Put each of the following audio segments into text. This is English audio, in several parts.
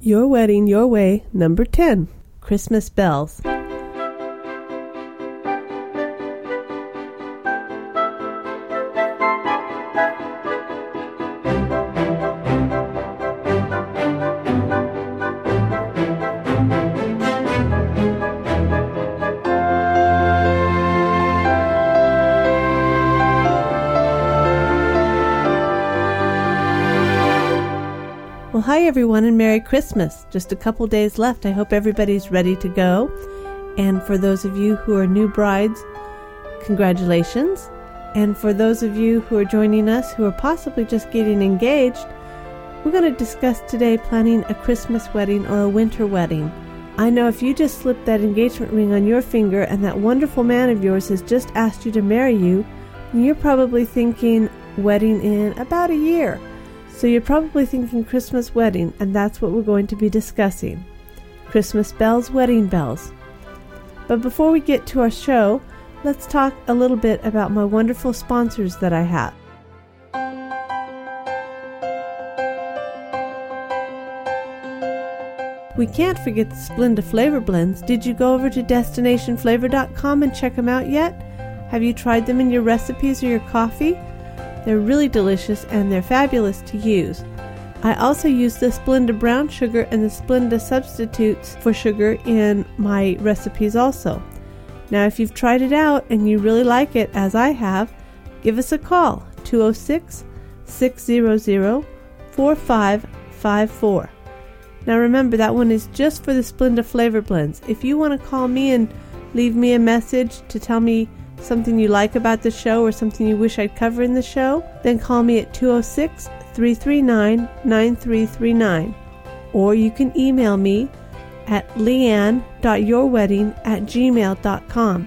Your Wedding, Your Way, number 10, Christmas Bells. Well, hi everyone and Merry Christmas. Just a couple days left. I hope everybody's ready to go. And for those of you who are new brides, congratulations. And for those of you who are joining us who are possibly just getting engaged, we're going to discuss today planning a Christmas wedding or a winter wedding. I know if you just slipped that engagement ring on your finger and that wonderful man of yours has just asked you to marry you, you're probably thinking wedding in about a year. So you're probably thinking Christmas wedding, and that's what we're going to be discussing. Christmas bells, wedding bells. But before we get to our show, let's talk a little bit about my wonderful sponsors that I have. We can't forget the Splenda flavor blends. Did you go over to destinationflavor.com and check them out yet? Have you tried them in your recipes or your coffee? They're really delicious and they're fabulous to use. I also use the Splenda brown sugar and the Splenda substitutes for sugar in my recipes also. Now if you've tried it out and you really like it, as I have, give us a call, 206-600-4554. Now remember, that one is just for the Splenda flavor blends. If you want to call me and leave me a message to tell me something you like about the show or something you wish I'd cover in the show, then call me at 206-339-9339. Or you can email me at leanne.yourwedding@gmail.com.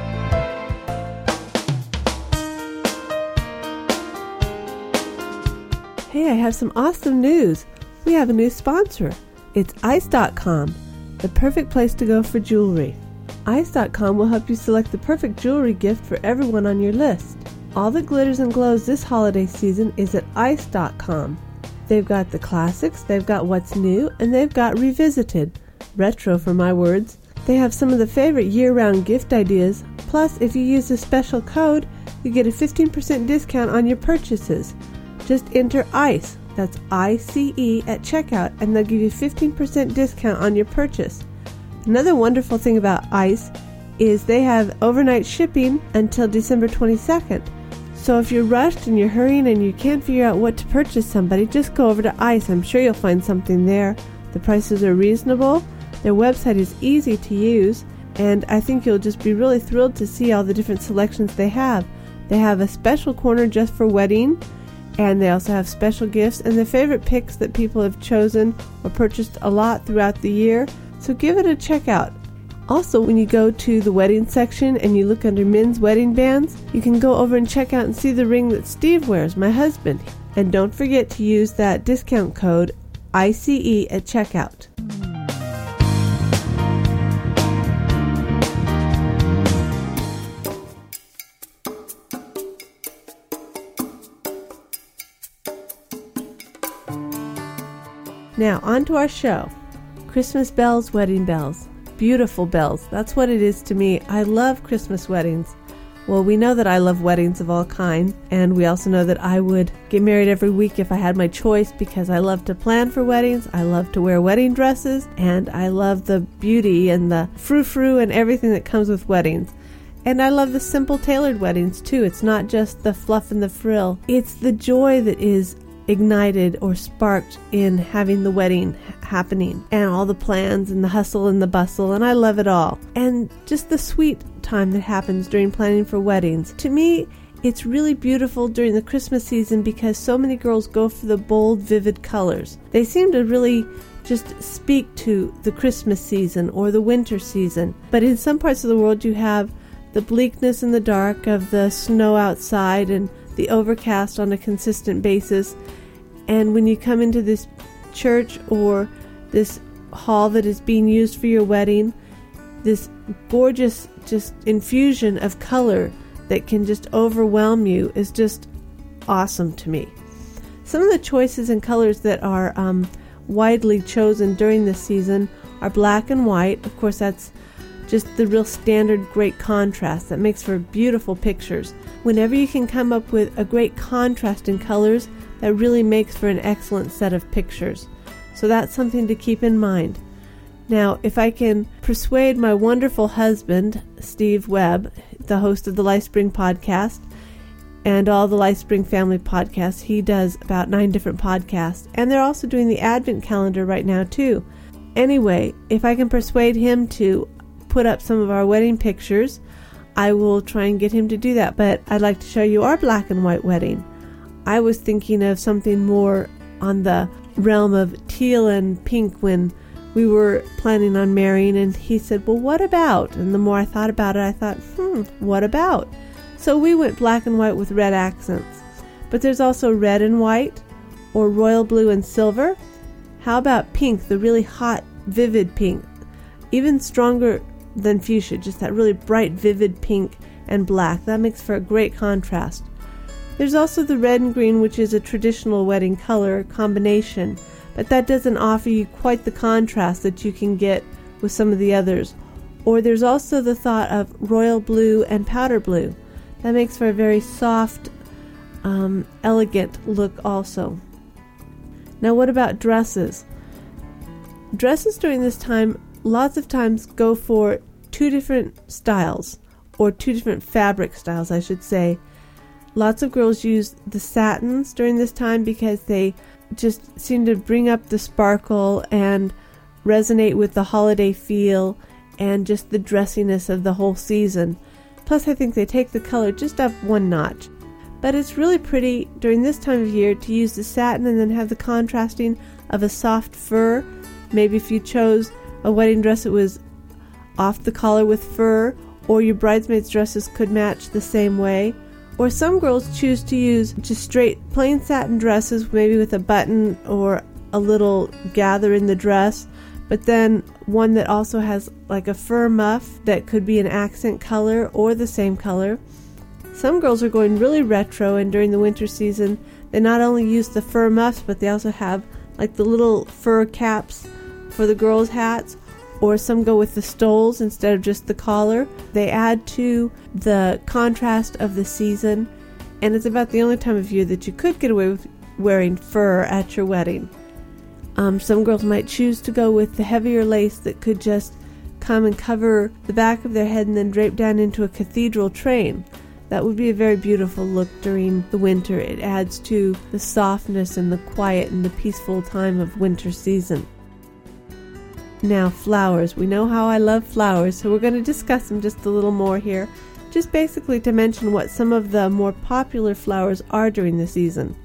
Hey, I have some awesome news. We have a new sponsor. It's ice.com, the perfect place to go for jewelry. Ice.com will help you select the perfect jewelry gift for everyone on your list. All that glitters and glows this holiday season is at Ice.com. They've got the classics, they've got what's new, and they've got revisited. Retro for my words. They have some of the favorite year-round gift ideas. Plus, if you use a special code, you get a 15% discount on your purchases. Just enter ICE, that's ICE, at checkout, and they'll give you 15% discount on your purchase. Another wonderful thing about ICE is they have overnight shipping until December 22nd. So if you're rushed and you're hurrying and you can't figure out what to purchase somebody, just go over to ICE. I'm sure you'll find something there. The prices are reasonable. Their website is easy to use, and I think you'll just be really thrilled to see all the different selections they have. They have a special corner just for wedding, and they also have special gifts and the favorite picks that people have chosen or purchased a lot throughout the year. So give it a check out. Also, when you go to the wedding section and you look under men's wedding bands, you can go over and check out and see the ring that Steve wears, my husband. And don't forget to use that discount code ICE at checkout. Now, on to our show. Christmas bells, wedding bells. Beautiful bells. That's what it is to me. I love Christmas weddings. Well, we know that I love weddings of all kinds, and we also know that I would get married every week if I had my choice, because I love to plan for weddings, I love to wear wedding dresses, and I love the beauty and the frou-frou and everything that comes with weddings. And I love the simple tailored weddings too. It's not just the fluff and the frill. It's the joy that is ignited or sparked in having the wedding happening, and all the plans and the hustle and the bustle, and I love it all. And just the sweet time that happens during planning for weddings. To me, it's really beautiful during the Christmas season because so many girls go for the bold, vivid colors. They seem to really just speak to the Christmas season or the winter season. But in some parts of the world you have the bleakness and the dark of the snow outside and the overcast on a consistent basis. And when you come into this church or this hall that is being used for your wedding, this gorgeous just infusion of color that can just overwhelm you is just awesome to me. Some of the choices and colors that are widely chosen during this season are black and white. Of course, that's just the real standard great contrast that makes for beautiful pictures. Whenever you can come up with a great contrast in colors, that really makes for an excellent set of pictures. So that's something to keep in mind. Now, if I can persuade my wonderful husband, Steve Webb, the host of the LifeSpring podcast and all the LifeSpring family podcasts, he does about 9 different podcasts, and they're also doing the Advent calendar right now too. Anyway, if I can persuade him to put up some of our wedding pictures, I will try and get him to do that. But I'd like to show you our black and white wedding. I was thinking of something more on the realm of teal and pink when we were planning on marrying, and he said, well, what about? And the more I thought about it, I thought, what about? So we went black and white with red accents. But there's also red and white, or royal blue and silver. How about pink, the really hot, vivid pink? Even stronger than fuchsia, just that really bright, vivid pink and black. That makes for a great contrast. There's also the red and green, which is a traditional wedding color combination, but that doesn't offer you quite the contrast that you can get with some of the others. Or there's also the thought of royal blue and powder blue. That makes for a very soft, elegant look also. Now, what about dresses? Dresses during this time lots of times go for 2 different styles, or 2 different fabric styles, I should say. Lots of girls use the satins during this time because they just seem to bring up the sparkle and resonate with the holiday feel and just the dressiness of the whole season. Plus, I think they take the color just up 1 notch. But it's really pretty during this time of year to use the satin and then have the contrasting of a soft fur. Maybe if you chose a wedding dress that was off the collar with fur, or your bridesmaids' dresses could match the same way. Or some girls choose to use just straight plain satin dresses, maybe with a button or a little gather in the dress, but then one that also has like a fur muff that could be an accent color or the same color. Some girls are going really retro, and during the winter season they not only use the fur muffs, but they also have like the little fur caps for the girls' hats, or some go with the stoles instead of just the collar. They add to the contrast of the season, and it's about the only time of year that you could get away with wearing fur at your wedding. Some girls might choose to go with the heavier lace that could just come and cover the back of their head and then drape down into a cathedral train. That would be a very beautiful look during the winter. It adds to the softness and the quiet and the peaceful time of winter season. Now, flowers. We know how I love flowers, so we're going to discuss them just a little more here, just basically to mention what some of the more popular flowers are during the season.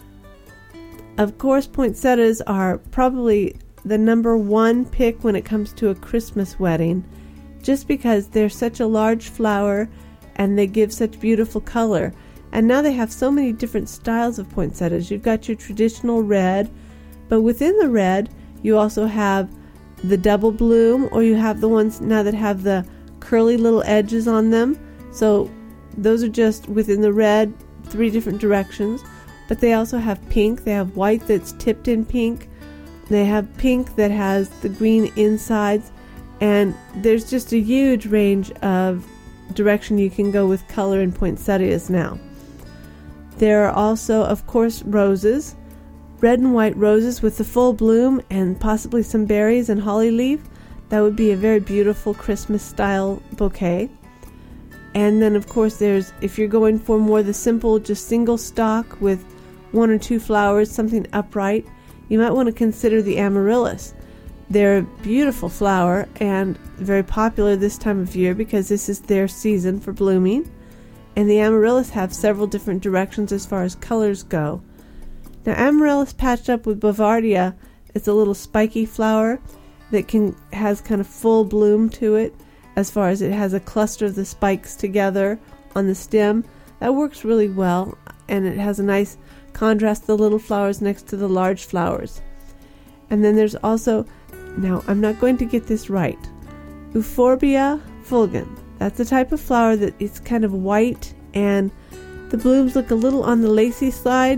Of course, poinsettias are probably the number 1 pick when it comes to a Christmas wedding, just because they're such a large flower and they give such beautiful color. And now they have so many different styles of poinsettias. You've got your traditional red, but within the red, you also have the double bloom, or you have the ones now that have the curly little edges on them. So those are just within the red, 3 different directions. But they also have pink. They have white that's tipped in pink. They have pink that has the green insides. And there's just a huge range of direction you can go with color in poinsettias now. There are also, of course, roses. Red and white roses with the full bloom and possibly some berries and holly leaf. That would be a very beautiful Christmas style bouquet. And then of course there's, if you're going for more the simple, just single stalk with 1 or 2 flowers, something upright, you might want to consider the amaryllis. They're a beautiful flower and very popular this time of year because this is their season for blooming. And the amaryllis have several different directions as far as colors go. Now, amaryllis patched up with bouvardia is a little spiky flower that has kind of full bloom to it, as far as it has a cluster of the spikes together on the stem. That works really well, and it has a nice contrast to the little flowers next to the large flowers. And then there's also, now I'm not going to get this right, Euphorbia fulgens. That's a type of flower that is kind of white, and the blooms look a little on the lacy side,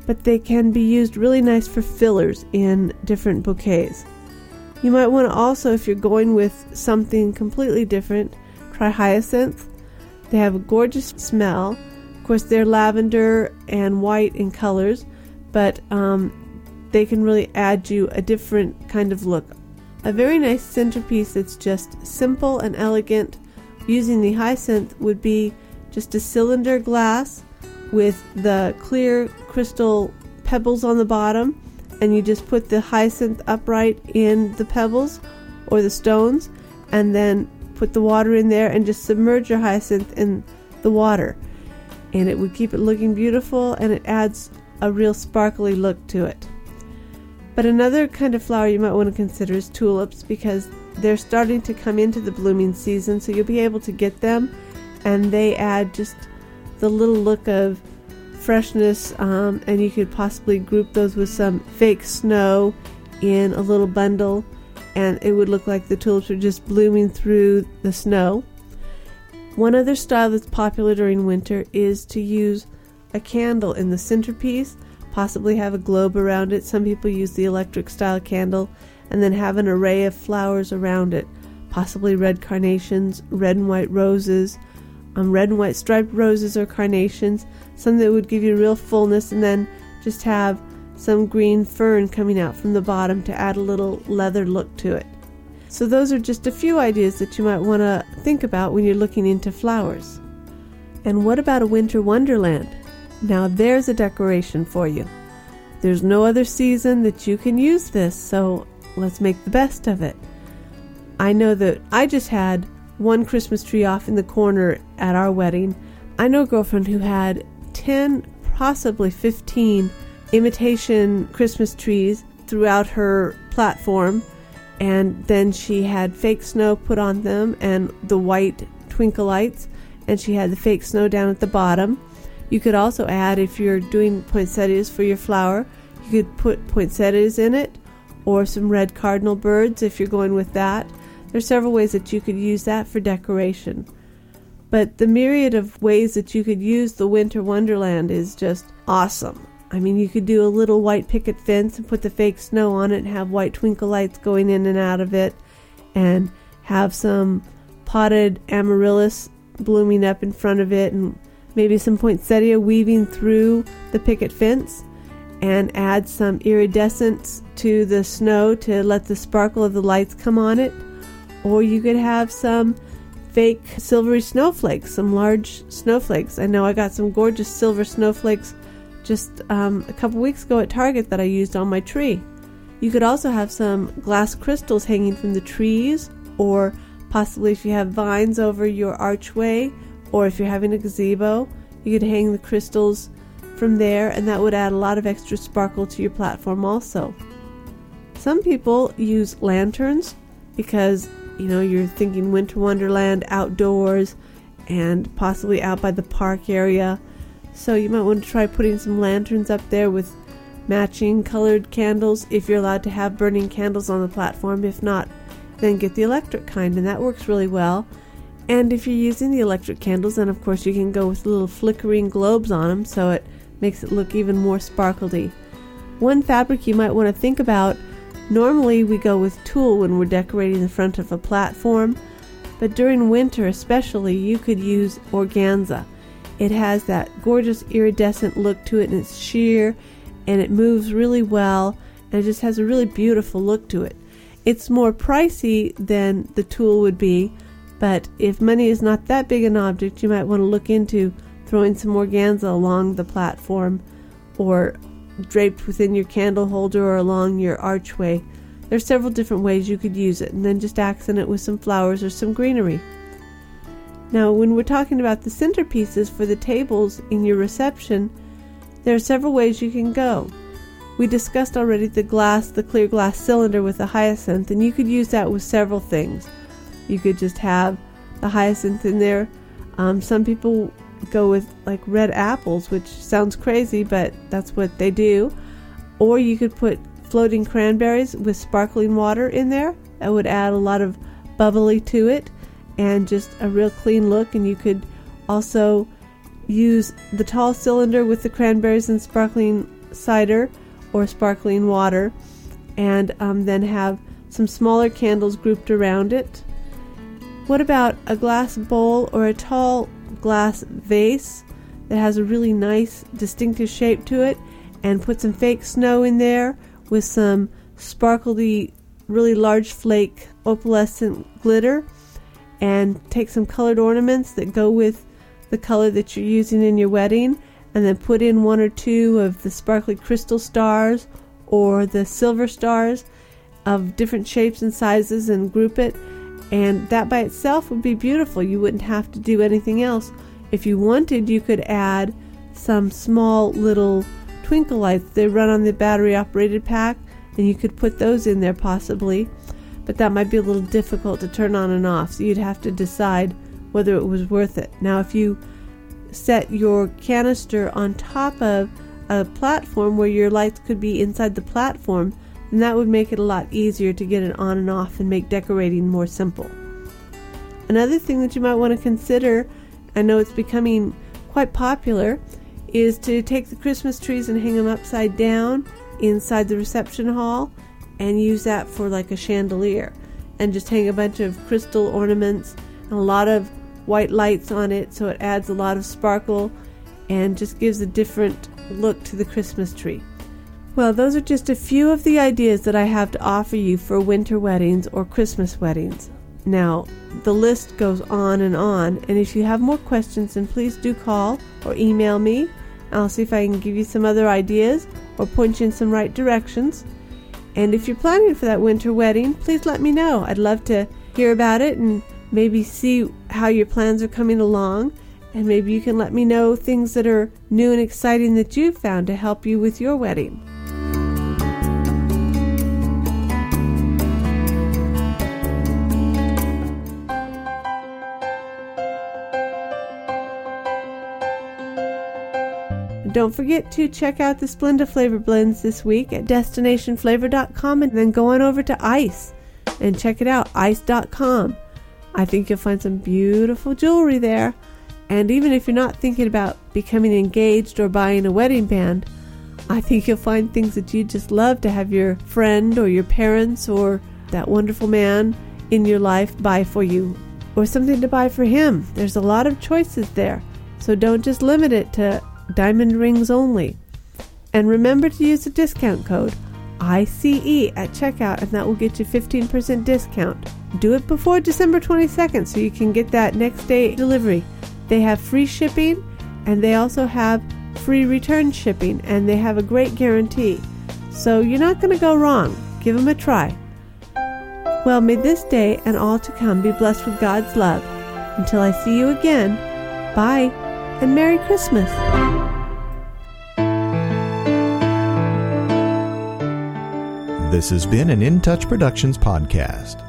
but they can be used really nice for fillers in different bouquets. You might want to also, if you're going with something completely different, try hyacinth. They have a gorgeous smell. Of course, they're lavender and white in colors, but they can really add you a different kind of look. A very nice centerpiece that's just simple and elegant using the hyacinth would be just a cylinder glass with the clear crystal pebbles on the bottom, and you just put the hyacinth upright in the pebbles or the stones, and then put the water in there and just submerge your hyacinth in the water, and it would keep it looking beautiful, and it adds a real sparkly look to it. But another kind of flower you might want to consider is tulips, because they're starting to come into the blooming season, so you'll be able to get them, and they add just the little look of freshness, and you could possibly group those with some fake snow in a little bundle, and it would look like the tulips are just blooming through the snow. One other style that's popular during winter is to use a candle in the centerpiece, possibly have a globe around it. Some people use the electric style candle and then have an array of flowers around it, possibly red carnations, red and white roses, red and white striped roses or carnations, something that would give you real fullness, and then just have some green fern coming out from the bottom to add a little leather look to it. So those are just a few ideas that you might want to think about when you're looking into flowers. And what about a winter wonderland? Now there's a decoration for you. There's no other season that you can use this, so let's make the best of it. I know that I just had one Christmas tree off in the corner at our wedding. I know a girlfriend who had 10, possibly 15 imitation Christmas trees throughout her platform, and then she had fake snow put on them and the white twinkle lights, and she had the fake snow down at the bottom. You could also add, if you're doing poinsettias for your flower, you could put poinsettias in it, or some red cardinal birds if you're going with that. There's several ways that you could use that for decoration. But the myriad of ways that you could use the winter wonderland is just awesome. I mean, you could do a little white picket fence and put the fake snow on it and have white twinkle lights going in and out of it, and have some potted amaryllis blooming up in front of it, and maybe some poinsettia weaving through the picket fence, and add some iridescence to the snow to let the sparkle of the lights come on it. Or you could have some fake silvery snowflakes, some large snowflakes. I know I got some gorgeous silver snowflakes just a couple weeks ago at Target that I used on my tree. You could also have some glass crystals hanging from the trees, or possibly if you have vines over your archway, or if you're having a gazebo, you could hang the crystals from there, and that would add a lot of extra sparkle to your platform also. Some people use lanterns because, you're thinking winter wonderland outdoors and possibly out by the park area. So you might want to try putting some lanterns up there with matching colored candles if you're allowed to have burning candles on the platform. If not, then get the electric kind, and that works really well. And if you're using the electric candles, then of course you can go with little flickering globes on them, so it makes it look even more sparkly. One fabric you might want to think about, normally we go with tulle when we're decorating the front of a platform, but during winter especially, you could use organza. It has that gorgeous iridescent look to it, and it's sheer, and it moves really well, and it just has a really beautiful look to it. It's more pricey than the tulle would be, but if money is not that big an object, you might want to look into throwing some organza along the platform, or draped within your candle holder or along your archway. There's several different ways you could use it, and then just accent it with some flowers or some greenery. Now, when we're talking about the centerpieces for the tables in your reception, there are several ways you can go. We discussed already the clear glass cylinder with the hyacinth, and you could use that with several things. You could just have the hyacinth in there. Some people go with like red apples, which sounds crazy, but that's what they do. Or you could put floating cranberries with sparkling water in there. That would add a lot of bubbly to it and just a real clean look. And you could also use the tall cylinder with the cranberries and sparkling cider or sparkling water, and then have some smaller candles grouped around it. What about a glass bowl or a tall glass vase that has a really nice distinctive shape to it, and put some fake snow in there with some sparkly, really large flake opalescent glitter, and take some colored ornaments that go with the color that you're using in your wedding, and then put in one or two of the sparkly crystal stars or the silver stars of different shapes and sizes and group it, and that by itself would be beautiful. You wouldn't have to do anything else. If you wanted, you could add some small little twinkle lights. They run on the battery operated pack, and you could put those in there possibly, but that might be a little difficult to turn on and off, so you'd have to decide whether it was worth it. Now, if you set your canister on top of a platform where your lights could be inside the platform, then that would make it a lot easier to get it on and off and make decorating more simple. Another thing that you might want to consider, I know it's becoming quite popular, is to take the Christmas trees and hang them upside down inside the reception hall and use that for like a chandelier, and just hang a bunch of crystal ornaments and a lot of white lights on it, so it adds a lot of sparkle and just gives a different look to the Christmas tree. Well, those are just a few of the ideas that I have to offer you for winter weddings or Christmas weddings. Now, the list goes on, and if you have more questions, then please do call or email me. I'll see if I can give you some other ideas or point you in some right directions. And if you're planning for that winter wedding, please let me know. I'd love to hear about it and maybe see how your plans are coming along. And maybe you can let me know things that are new and exciting that you've found to help you with your wedding. Don't forget to check out the Splenda flavor blends this week at destinationflavor.com, and then go on over to Ice and check it out, ice.com. I think you'll find some beautiful jewelry there. And even if you're not thinking about becoming engaged or buying a wedding band, I think you'll find things that you just love to have your friend or your parents or that wonderful man in your life buy for you, or something to buy for him. There's a lot of choices there, so don't just limit it to diamond rings only. And remember to use the discount code ICE at checkout, and that will get you 15% discount. Do it before December 22nd so you can get that next day delivery. They have free shipping, and they also have free return shipping, and they have a great guarantee. So you're not going to go wrong. Give them a try. Well, may this day and all to come be blessed with God's love. Until I see you again, bye, and Merry Christmas. This has been an In Touch Productions podcast.